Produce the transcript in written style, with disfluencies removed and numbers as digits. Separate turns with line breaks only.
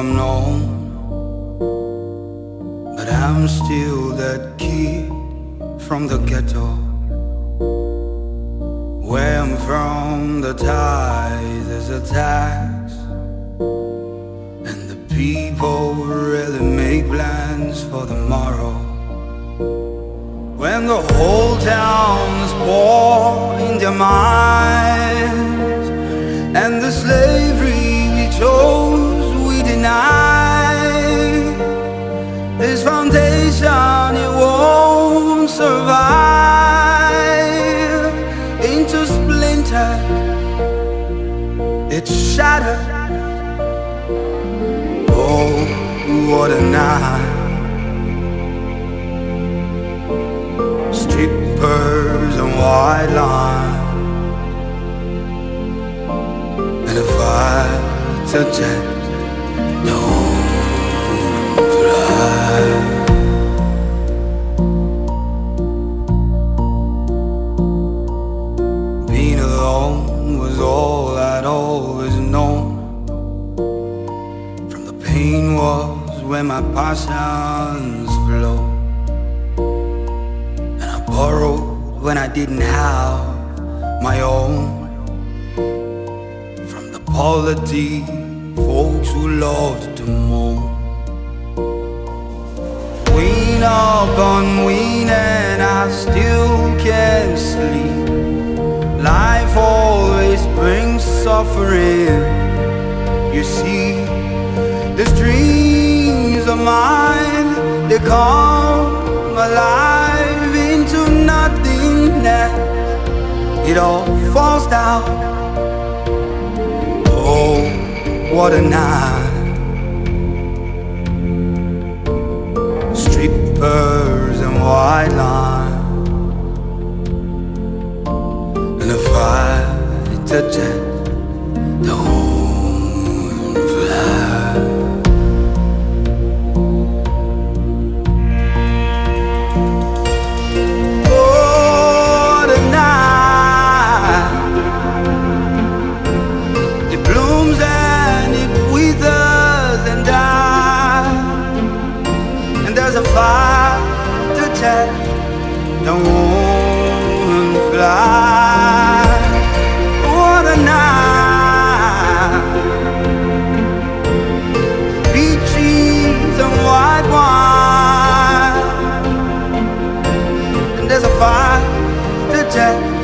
I'm known, but I'm still that kid from the ghetto. Where I'm from, the tithe is a tax, and the people really make plans for tomorrow. When the whole town is poor in their minds, and the slavery we chose we deny, this foundation it won't survive. Into splinters it's shattered. Oh, what a night. Strippers and white lines, and a fighter jet don't fly. Being alone was all I'd always known. From the pain was where my passions flow. Borrowed when I didn't have my own, from the poverty folks who loved to moan. Wean upon wean and I still can't sleep. Life always brings suffering. You see, these dreams of mine, they come alive into nothingness. It all falls down. Oh, what a night. Strippers and white lines, and a fighter jet don't fly. There's a fighter jet that won't fly. What a night. Peaches and white wine, and there's a fighter jet